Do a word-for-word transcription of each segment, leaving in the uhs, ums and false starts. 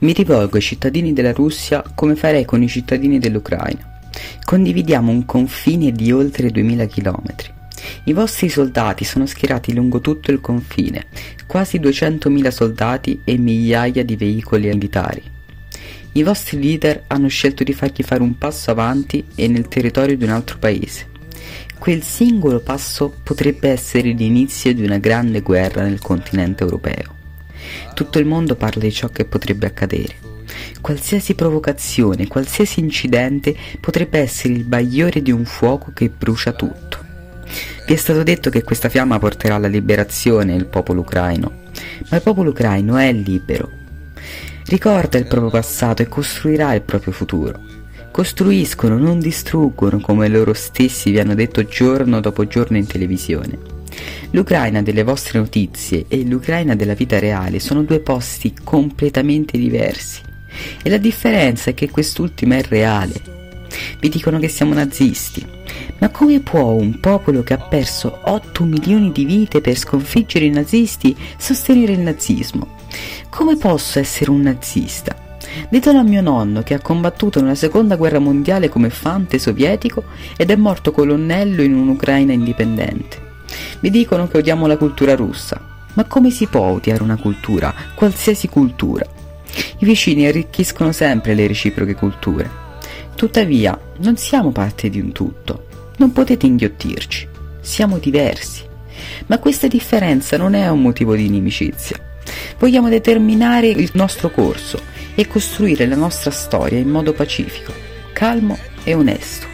Mi rivolgo ai cittadini della Russia come farei con i cittadini dell'Ucraina. Condividiamo un confine di oltre duemila chilometri. I vostri soldati sono schierati lungo tutto il confine, quasi duecentomila soldati e migliaia di veicoli militari. I vostri leader hanno scelto di fargli fare un passo avanti e nel territorio di un altro paese. Quel singolo passo potrebbe essere l'inizio di una grande guerra nel continente europeo. Tutto il mondo parla di ciò che potrebbe accadere. Qualsiasi provocazione, qualsiasi incidente potrebbe essere il bagliore di un fuoco che brucia tutto. Vi è stato detto che questa fiamma porterà alla liberazione il popolo ucraino, ma il popolo ucraino è libero. Ricorda il proprio passato e costruirà il proprio futuro. Costruiscono, non distruggono, come loro stessi vi hanno detto giorno dopo giorno in televisione. L'Ucraina delle vostre notizie e l'Ucraina della vita reale sono due posti completamente diversi. E la differenza è che quest'ultima è reale. Vi dicono che siamo nazisti. Ma come può un popolo che ha perso otto milioni di vite per sconfiggere i nazisti sostenere il nazismo? Come posso essere un nazista? Ditelo a mio nonno che ha combattuto nella seconda guerra mondiale come fante sovietico ed è morto colonnello in un'Ucraina indipendente. Vi dicono che odiamo la cultura russa. Ma come si può odiare una cultura, qualsiasi cultura? I vicini arricchiscono sempre le reciproche culture. Tuttavia, non siamo parte di un tutto. Non potete inghiottirci. Siamo diversi. Ma questa differenza non è un motivo di inimicizia. Vogliamo determinare il nostro corso e costruire la nostra storia in modo pacifico, calmo e onesto.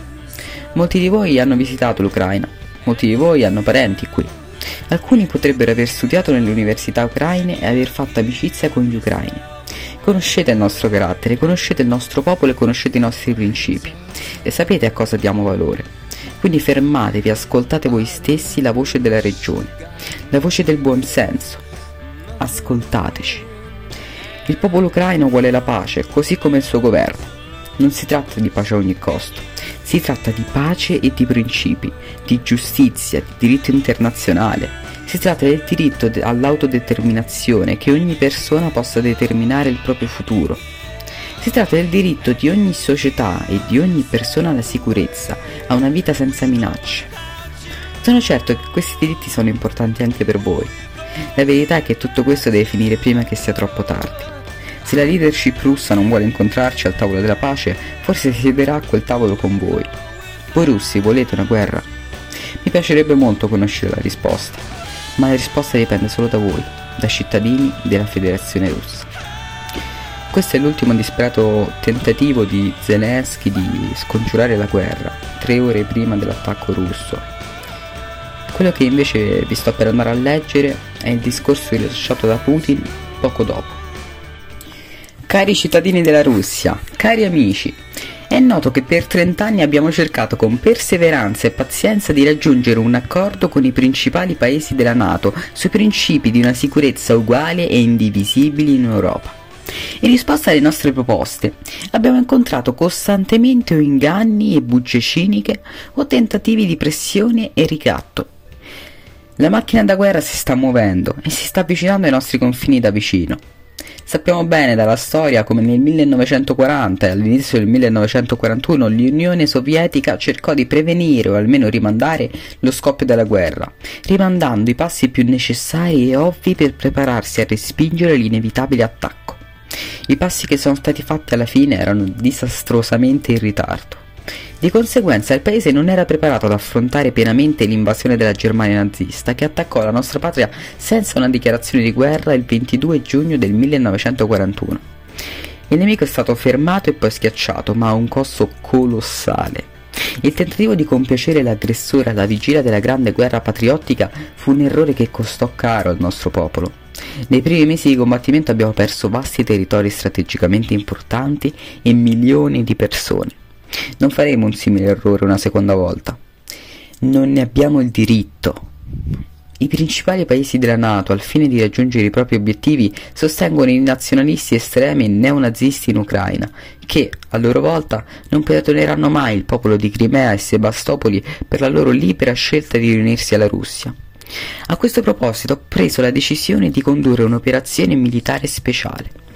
Molti di voi hanno visitato l'Ucraina. Molti di voi hanno parenti qui. Alcuni potrebbero aver studiato nelle università ucraine e aver fatto amicizia con gli ucraini. Conoscete il nostro carattere, conoscete il nostro popolo e conoscete i nostri principi. E sapete a cosa diamo valore. Quindi fermatevi, ascoltate voi stessi la voce della regione, la voce del buonsenso. Ascoltateci. Il popolo ucraino vuole la pace, così come il suo governo. Non si tratta di pace a ogni costo. Si tratta di pace e di principi, di giustizia, di diritto internazionale. Si tratta del diritto all'autodeterminazione, che ogni persona possa determinare il proprio futuro. Si tratta del diritto di ogni società e di ogni persona alla sicurezza, a una vita senza minacce. Sono certo che questi diritti sono importanti anche per voi. La verità è che tutto questo deve finire prima che sia troppo tardi. Se la leadership russa non vuole incontrarci al tavolo della pace, forse si siederà a quel tavolo con voi. Voi russi volete una guerra? Mi piacerebbe molto conoscere la risposta, ma la risposta dipende solo da voi, da cittadini della Federazione Russa. Questo è l'ultimo disperato tentativo di Zelensky di scongiurare la guerra, tre ore prima dell'attacco russo. Quello che invece vi sto per andare a leggere è il discorso rilasciato da Putin poco dopo. Cari cittadini della Russia, cari amici, è noto che per trent'anni abbiamo cercato con perseveranza e pazienza di raggiungere un accordo con i principali paesi della NATO sui principi di una sicurezza uguale e indivisibile in Europa. In risposta alle nostre proposte abbiamo incontrato costantemente o inganni e bugie ciniche o tentativi di pressione e ricatto. La macchina da guerra si sta muovendo e si sta avvicinando ai nostri confini da vicino. Sappiamo bene dalla storia come nel millenovecentoquaranta e all'inizio del millenovecentoquarantuno l'Unione Sovietica cercò di prevenire o almeno rimandare lo scoppio della guerra, rimandando i passi più necessari e ovvi per prepararsi a respingere l'inevitabile attacco. I passi che sono stati fatti alla fine erano disastrosamente in ritardo. Di conseguenza il paese non era preparato ad affrontare pienamente l'invasione della Germania nazista, che attaccò la nostra patria senza una dichiarazione di guerra il ventidue giugno del millenovecentoquarantuno. Il nemico è stato fermato e poi schiacciato, ma a un costo colossale. Il tentativo di compiacere l'aggressore alla vigilia della grande guerra patriottica fu un errore che costò caro al nostro popolo. Nei primi mesi di combattimento abbiamo perso vasti territori strategicamente importanti e milioni di persone. Non faremo un simile errore una seconda volta. Non ne abbiamo il diritto. I principali paesi della NATO, al fine di raggiungere i propri obiettivi, sostengono i nazionalisti estremi e neonazisti in Ucraina, che, a loro volta, non perdoneranno mai il popolo di Crimea e Sebastopoli per la loro libera scelta di riunirsi alla Russia. A questo proposito ho preso la decisione di condurre un'operazione militare speciale.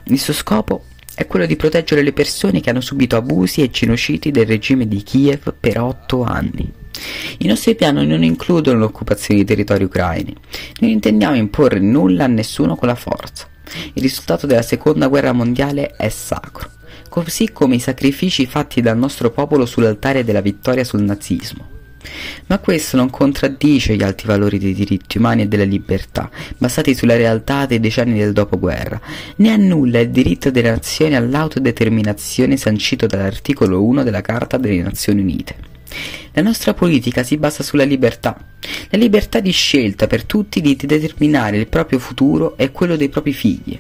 Il suo scopo è quello di proteggere le persone che hanno subito abusi e genocidi del regime di Kiev per otto anni. I nostri piani non includono l'occupazione di territori ucraini. Non intendiamo imporre nulla a nessuno con la forza. Il risultato della seconda guerra mondiale è sacro, così come i sacrifici fatti dal nostro popolo sull'altare della vittoria sul nazismo. Ma questo non contraddice gli alti valori dei diritti umani e della libertà, basati sulla realtà dei decenni del dopoguerra, né annulla il diritto delle nazioni all'autodeterminazione sancito dall'articolo uno della Carta delle Nazioni Unite. La nostra politica si basa sulla libertà, la libertà di scelta per tutti di determinare il proprio futuro e quello dei propri figli.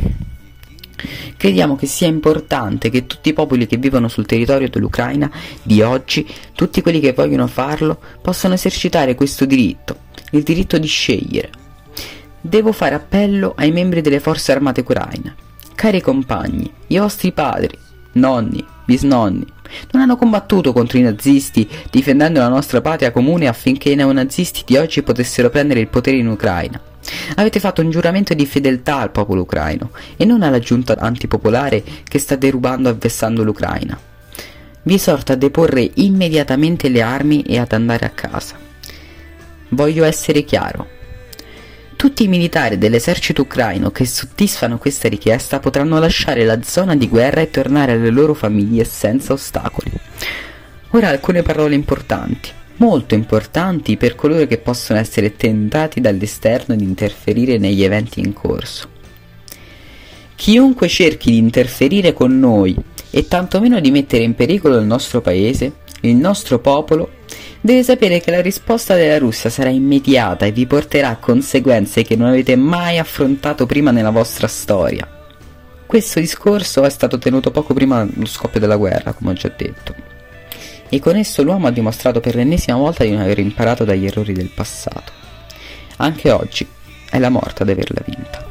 Crediamo che sia importante che tutti i popoli che vivono sul territorio dell'Ucraina di oggi, tutti quelli che vogliono farlo, possano esercitare questo diritto, il diritto di scegliere. Devo fare appello ai membri delle forze armate ucraine. Cari compagni, i vostri padri, nonni, bisnonni, non hanno combattuto contro i nazisti difendendo la nostra patria comune affinché i neonazisti di oggi potessero prendere il potere in Ucraina. Avete fatto un giuramento di fedeltà al popolo ucraino e non alla giunta antipopolare che sta derubando e vessando l'Ucraina. Vi esorto a deporre immediatamente le armi e ad andare a casa. Voglio essere chiaro. Tutti i militari dell'esercito ucraino che soddisfano questa richiesta potranno lasciare la zona di guerra e tornare alle loro famiglie senza ostacoli. Ora alcune parole importanti, molto importanti per coloro che possono essere tentati dall'esterno di interferire negli eventi in corso. Chiunque cerchi di interferire con noi e tantomeno di mettere in pericolo il nostro paese, il nostro popolo, deve sapere che la risposta della Russia sarà immediata e vi porterà a conseguenze che non avete mai affrontato prima nella vostra storia. Questo discorso è stato tenuto poco prima dello scoppio della guerra, come ho già detto, e con esso l'uomo ha dimostrato per l'ennesima volta di non aver imparato dagli errori del passato. Anche oggi è la morte ad averla vinta.